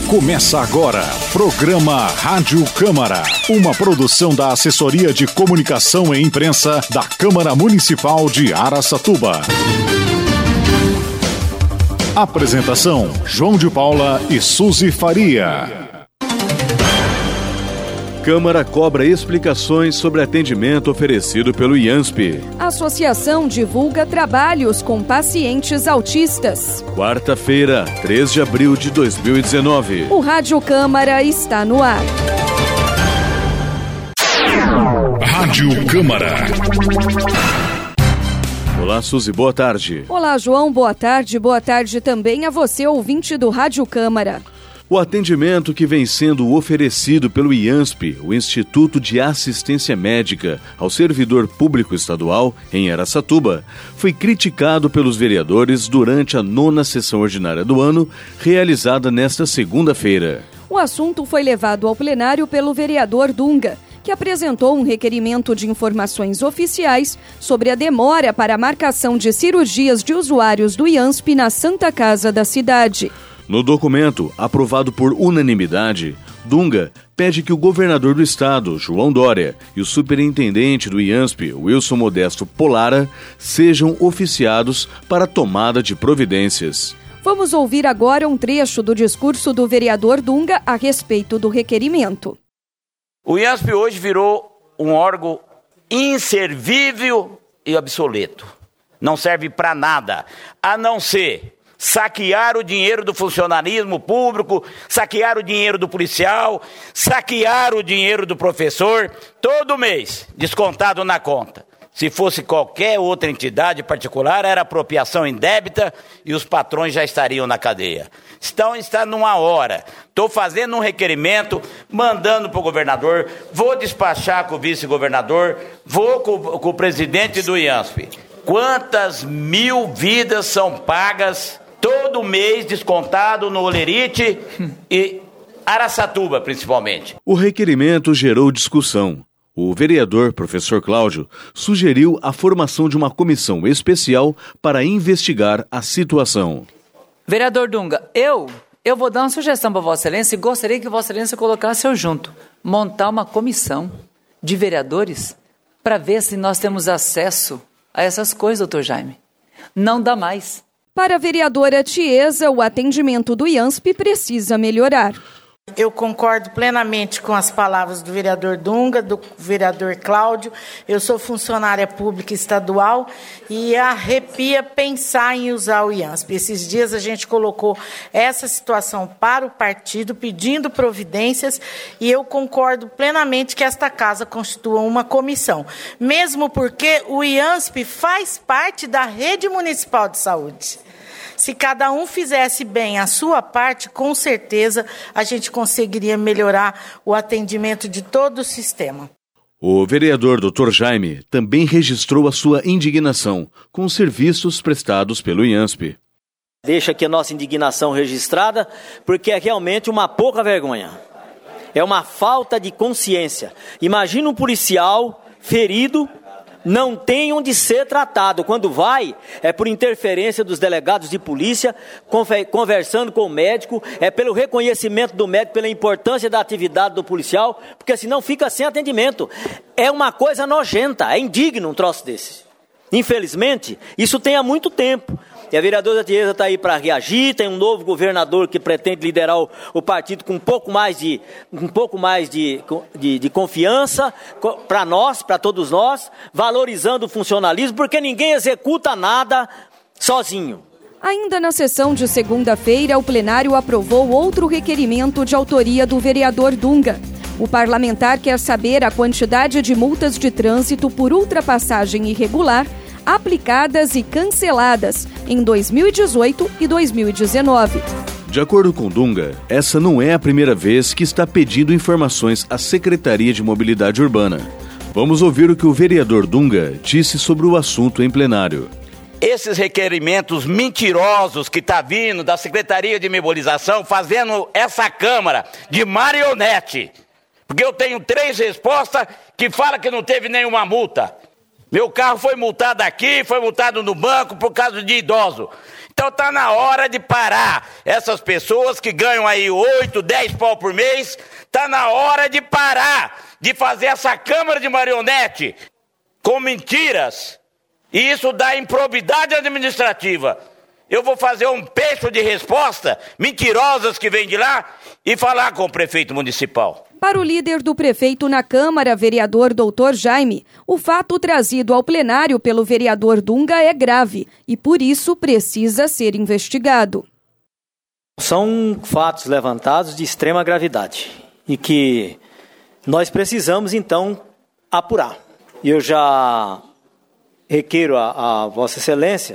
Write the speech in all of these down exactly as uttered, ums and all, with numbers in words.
Começa agora, programa Rádio Câmara, uma produção da Assessoria de Comunicação e Imprensa da Câmara Municipal de Araçatuba. Apresentação, João de Paula e Suzy Faria. Câmara cobra explicações sobre atendimento oferecido pelo IANSP. Associação divulga trabalhos com pacientes autistas. Quarta-feira, três de abril de dois mil e dezenove. O Rádio Câmara está no ar. Rádio Câmara. Olá, Suzy, boa tarde. Olá, João, boa tarde. Boa tarde também a você, ouvinte do Rádio Câmara. O atendimento que vem sendo oferecido pelo IANSP, o Instituto de Assistência Médica ao Servidor Público Estadual, em Araçatuba, foi criticado pelos vereadores durante a nona sessão ordinária do ano, realizada nesta segunda-feira. O assunto foi levado ao plenário pelo vereador Dunga, que apresentou um requerimento de informações oficiais sobre a demora para a marcação de cirurgias de usuários do IANSP na Santa Casa da cidade. No documento, aprovado por unanimidade, Dunga pede que o governador do estado, João Dória, e o superintendente do IANSP, Wilson Modesto Polara, sejam oficiados para a tomada de providências. Vamos ouvir agora um trecho do discurso do vereador Dunga a respeito do requerimento. O IANSP hoje virou um órgão inservível e obsoleto. Não serve para nada, a não ser saquear o dinheiro do funcionalismo público, saquear o dinheiro do policial, saquear o dinheiro do professor, todo mês, descontado na conta. Se fosse qualquer outra entidade particular, era apropriação indébita e os patrões já estariam na cadeia. Então, está numa hora. Estou fazendo um requerimento, mandando para o governador, vou despachar com o vice-governador, vou com, com o presidente do IANSP. Quantas mil vidas são pagas todo mês, descontado no Olerite e Araçatuba, principalmente? O requerimento gerou discussão. O vereador, professor Cláudio, sugeriu a formação de uma comissão especial para investigar a situação. Vereador Dunga, eu, eu vou dar uma sugestão para Vossa Excelência e gostaria que Vossa Excelência colocasse eu junto. Montar uma comissão de vereadores para ver se nós temos acesso a essas coisas, doutor Jaime. Não dá mais. Para a vereadora Tiesa, o atendimento do IANSP precisa melhorar. Eu concordo plenamente com as palavras do vereador Dunga, do vereador Cláudio. Eu sou funcionária pública estadual e arrepia pensar em usar o IANSP. Esses dias a gente colocou essa situação para o partido, pedindo providências, e eu concordo plenamente que esta casa constitua uma comissão, mesmo porque o IANSP faz parte da rede municipal de saúde. Se cada um fizesse bem a sua parte, com certeza a gente conseguiria melhorar o atendimento de todo o sistema. O vereador doutor Jaime também registrou a sua indignação com os serviços prestados pelo IANSP. Deixa aqui a nossa indignação registrada, porque é realmente uma pouca vergonha. É uma falta de consciência. Imagina um policial ferido, não tem onde ser tratado. Quando vai, é por interferência dos delegados de polícia, conversando com o médico, é pelo reconhecimento do médico, pela importância da atividade do policial, porque senão fica sem atendimento. É uma coisa nojenta, é indigno um troço desse. Infelizmente, isso tem há muito tempo. E a vereadora Tiesa está aí para reagir, tem um novo governador que pretende liderar o, o partido com um pouco mais de, um pouco mais de, de, de confiança para nós, para todos nós, valorizando o funcionalismo, porque ninguém executa nada sozinho. Ainda na sessão de segunda-feira, o plenário aprovou outro requerimento de autoria do vereador Dunga. O parlamentar quer saber a quantidade de multas de trânsito por ultrapassagem irregular aplicadas e canceladas em dois mil e dezoito e dois mil e dezenove. De acordo com Dunga, essa não é a primeira vez que está pedindo informações à Secretaria de Mobilidade Urbana. Vamos ouvir o que o vereador Dunga disse sobre o assunto em plenário. Esses requerimentos mentirosos que está vindo da Secretaria de Mobilização, fazendo essa Câmara de marionete. Porque eu tenho três respostas que falam que não teve nenhuma multa. Meu carro foi multado aqui, foi multado no banco por causa de idoso. Então tá na hora de parar. Essas pessoas que ganham aí oito, dez pau por mês, tá na hora de parar de fazer essa Câmara de marionete com mentiras. E isso dá improbidade administrativa. Eu vou fazer um peixe de resposta mentirosas que vêm de lá e falar com o prefeito municipal. Para o líder do prefeito na Câmara, vereador doutor Jaime, o fato trazido ao plenário pelo vereador Dunga é grave e, por isso, precisa ser investigado. São fatos levantados de extrema gravidade e que nós precisamos, então, apurar. Eu já requeiro a, a Vossa Excelência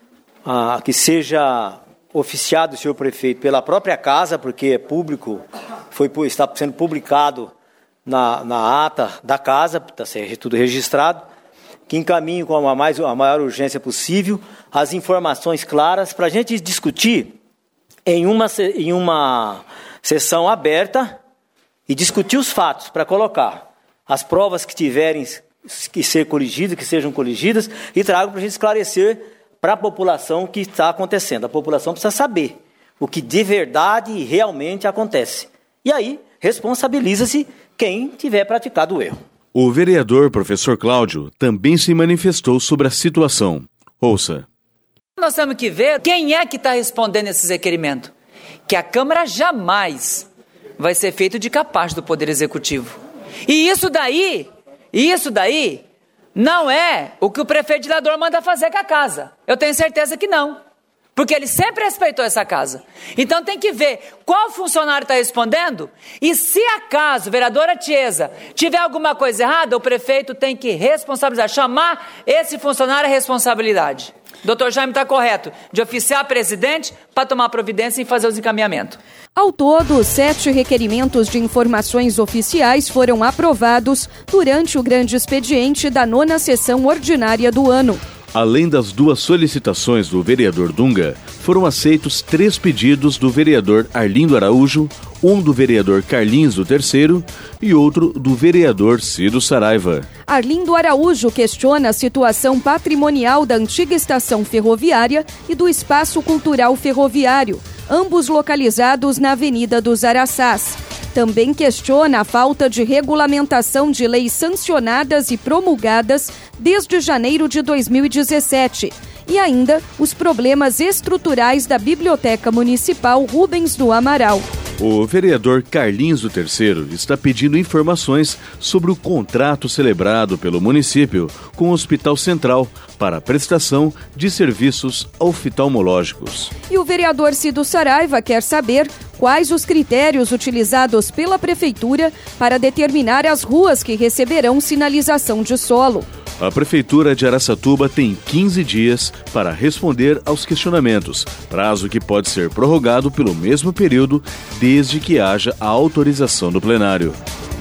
a, que seja oficiado o senhor prefeito pela própria casa, porque é público, foi, está sendo publicado na, na ata da casa, está sendo tudo registrado, que encaminhe com a, mais, a maior urgência possível as informações claras para a gente discutir em uma, em uma sessão aberta e discutir os fatos, para colocar as provas que tiverem que ser corrigidas, que sejam corrigidas, e tragam para a gente esclarecer para a população o que está acontecendo. A população precisa saber o que de verdade e realmente acontece. E aí, responsabiliza-se quem tiver praticado o erro. O vereador professor Cláudio também se manifestou sobre a situação. Ouça. Nós temos que ver quem é que está respondendo esses requerimentos. Que a Câmara jamais vai ser feito de capaz do Poder Executivo. E isso daí, isso daí... não é o que o prefeito de Lador manda fazer com a casa. Eu tenho certeza que não. Porque ele sempre respeitou essa casa. Então tem que ver qual funcionário está respondendo. E se acaso, vereadora Tiesa, tiver alguma coisa errada, o prefeito tem que responsabilizar, chamar esse funcionário à responsabilidade. doutor Jaime está correto, de oficiar presidente para tomar providência e fazer os encaminhamentos. Ao todo, sete requerimentos de informações oficiais foram aprovados durante o grande expediente da nona sessão ordinária do ano. Além das duas solicitações do vereador Dunga, foram aceitos três pedidos do vereador Arlindo Araújo, um do vereador Carlinhos do Terceiro e outro do vereador Cido Saraiva. Arlindo Araújo questiona a situação patrimonial da antiga estação ferroviária e do espaço cultural ferroviário, ambos localizados na Avenida dos Araçás. Também questiona a falta de regulamentação de leis sancionadas e promulgadas desde janeiro de dois mil e dezessete. E ainda os problemas estruturais da Biblioteca Municipal Rubens do Amaral. O vereador Carlinhos do Terceiro está pedindo informações sobre o contrato celebrado pelo município com o Hospital Central para a prestação de serviços oftalmológicos. E o vereador Cido Saraiva quer saber quais os critérios utilizados pela Prefeitura para determinar as ruas que receberão sinalização de solo. A Prefeitura de Araçatuba tem quinze dias para responder aos questionamentos, prazo que pode ser prorrogado pelo mesmo período, desde que haja a autorização do plenário.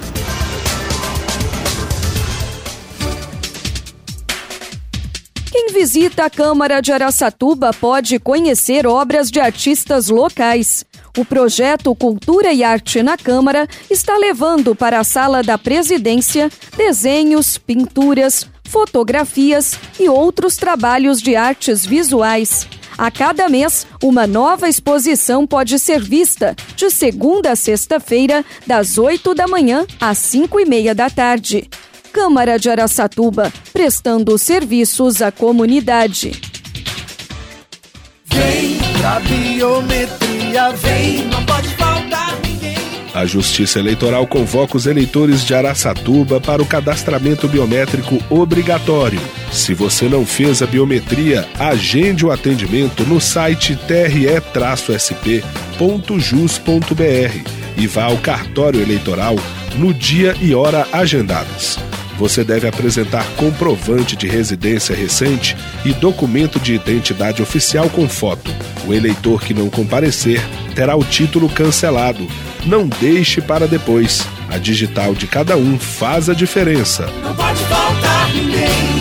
Quem visita a Câmara de Araçatuba pode conhecer obras de artistas locais. O projeto Cultura e Arte na Câmara está levando para a sala da presidência desenhos, pinturas, fotografias e outros trabalhos de artes visuais. A cada mês, uma nova exposição pode ser vista, de segunda a sexta-feira, das oito da manhã às cinco e meia da tarde. Câmara de Araçatuba, prestando serviços à comunidade. Vem pra biometria, vem, não pode faltar ninguém. A Justiça Eleitoral convoca os eleitores de Araçatuba para o cadastramento biométrico obrigatório. Se você não fez a biometria, agende o atendimento no site t r e s p ponto jus ponto b r e vá ao cartório eleitoral no dia e hora agendados. Você deve apresentar comprovante de residência recente e documento de identidade oficial com foto. O eleitor que não comparecer terá o título cancelado. Não deixe para depois. A digital de cada um faz a diferença. Não pode faltar ninguém.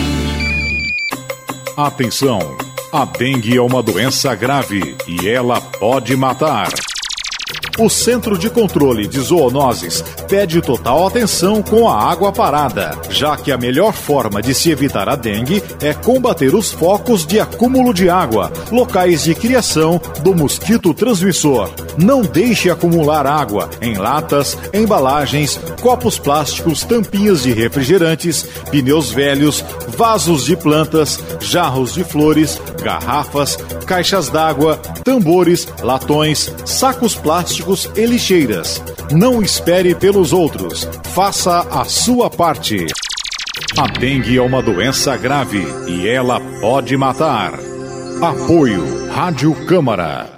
Atenção! A dengue é uma doença grave e ela pode matar. O Centro de Controle de Zoonoses pede total atenção com a água parada, já que a melhor forma de se evitar a dengue é combater os focos de acúmulo de água, locais de criação do mosquito transmissor. Não deixe acumular água em latas, embalagens, copos plásticos, tampinhas de refrigerantes, pneus velhos, vasos de plantas, jarros de flores, garrafas, caixas d'água, tambores, latões, sacos plásticos e lixeiras. Não espere pelos outros. Faça a sua parte. A dengue é uma doença grave e ela pode matar. Apoio Rádio Câmara.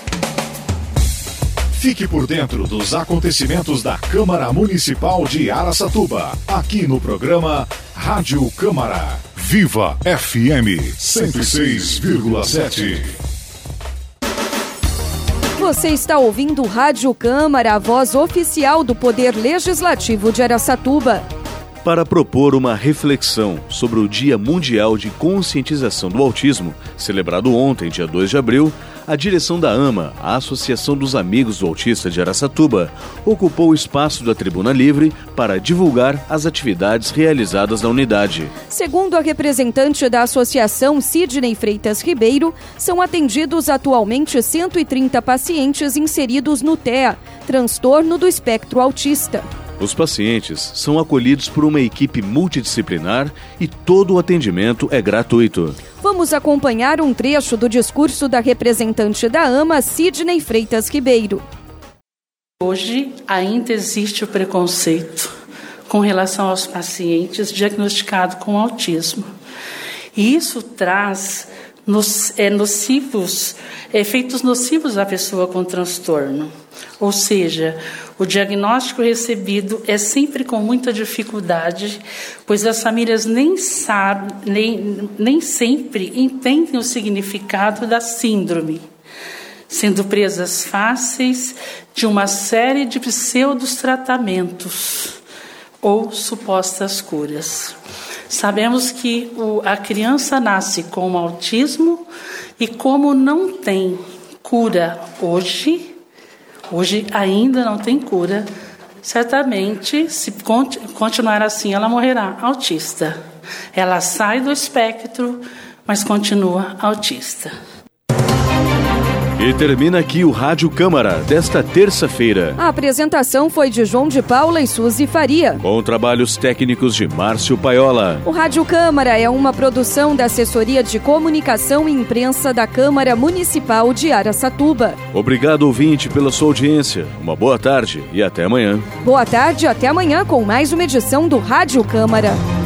Fique por dentro dos acontecimentos da Câmara Municipal de Araçatuba, aqui no programa Rádio Câmara. Viva F M cento e seis vírgula sete. Você está ouvindo Rádio Câmara, a voz oficial do Poder Legislativo de Araçatuba. Para propor uma reflexão sobre o Dia Mundial de Conscientização do Autismo, celebrado ontem, dia dois de abril, a direção da AMA, a Associação dos Amigos do Autista de Araçatuba, ocupou o espaço da Tribuna Livre para divulgar as atividades realizadas na unidade. Segundo a representante da Associação, Sidney Freitas Ribeiro, são atendidos atualmente cento e trinta pacientes inseridos no T E A, transtorno do espectro autista. Os pacientes são acolhidos por uma equipe multidisciplinar e todo o atendimento é gratuito. Vamos acompanhar um trecho do discurso da representante da AMA, Sidney Freitas Ribeiro. Hoje ainda existe o preconceito com relação aos pacientes diagnosticados com autismo. E isso traz nos, é, nocivos, efeitos nocivos à pessoa com transtorno. Ou seja, o diagnóstico recebido é sempre com muita dificuldade, pois as famílias nem sabem, nem, nem sempre entendem o significado da síndrome, sendo presas fáceis de uma série de pseudos tratamentos ou supostas curas. Sabemos que o, a criança nasce com autismo e como não tem cura hoje, hoje ainda não tem cura, certamente, se continuar assim, ela morrerá autista. Ela sai do espectro, mas continua autista. E termina aqui o Rádio Câmara desta terça-feira. A apresentação foi de João de Paula e Suzy Faria, com trabalhos técnicos de Márcio Paiola. O Rádio Câmara é uma produção da Assessoria de Comunicação e Imprensa da Câmara Municipal de Araçatuba. Obrigado, ouvinte, pela sua audiência. Uma boa tarde e até amanhã. Boa tarde, até amanhã com mais uma edição do Rádio Câmara.